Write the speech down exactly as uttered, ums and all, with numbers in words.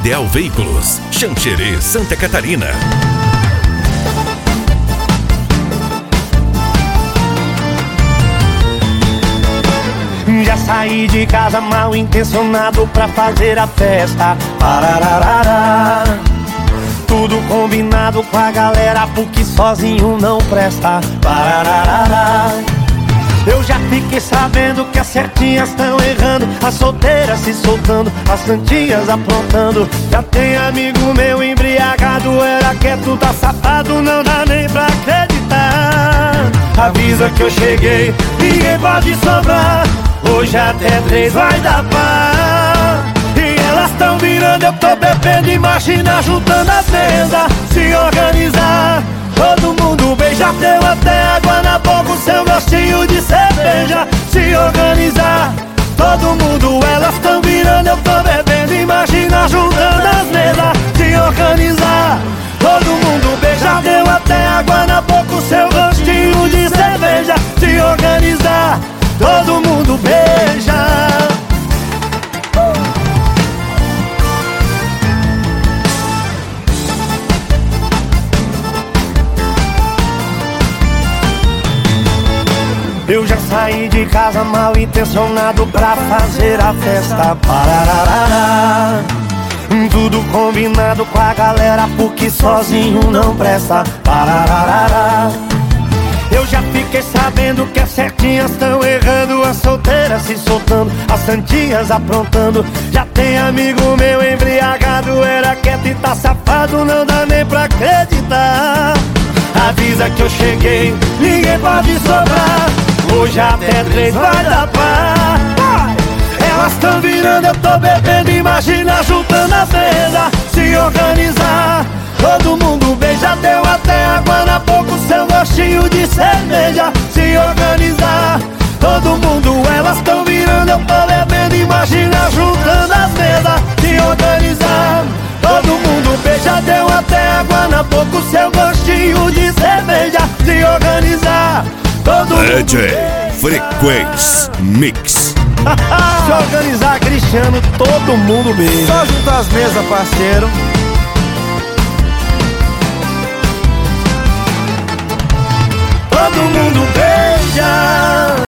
Ideal Veículos, Xanxerê, Santa Catarina. Já saí de casa mal intencionado pra fazer a festa. Parararara. Tudo combinado com a galera, porque sozinho não presta. Parararara. Eu já fiquei sabendo que as certinhas estão errando, as solteiras se soltando, as santinhas aprontando. Já tem amigo meu embriagado, era quieto, tá safado, não dá nem pra acreditar. Avisa que eu cheguei, ninguém pode sobrar, hoje até três vai dar pá. E elas tão virando, eu tô bebendo, imagina juntando as mesas, se organizar. Todo mundo beija, deu até água na boca, o seu gostinho de cerveja, se organizar. Todo mundo, elas tão virando, eu tô bebendo, imagina juntando as mesas, se organizar. Todo mundo beija, deu até água na boca, o seu gostinho de cerveja, se organizar. Todo mundo beija. Eu já saí de casa mal intencionado pra fazer a festa. Parararara. Tudo combinado com a galera, porque sozinho não presta. Parararara. Eu já fiquei sabendo que as certinhas estão errando, as solteiras se soltando, as santinhas aprontando. Já tem amigo meu embriagado, era quieto e tá safado, não dá nem pra acreditar. Avisa que eu cheguei, ninguém pode sobrar, hoje até três vai dar pá. Elas tão virando, eu tô bebendo, imagina juntando as mesas, se organizar. Todo mundo beija, deu até água na boca, o seu gostinho de cerveja, se organizar. Todo mundo, elas tão virando, eu tô bebendo, imagina juntando as mesas, se organizar. Todo mundo beija, deu até água na boca, o seu gostinho de cerveja, se organizar. Todo D J Frequência Mix. Se organizar, Cristiano, todo mundo beija. Só juntar as mesas, parceiro. Todo mundo beija.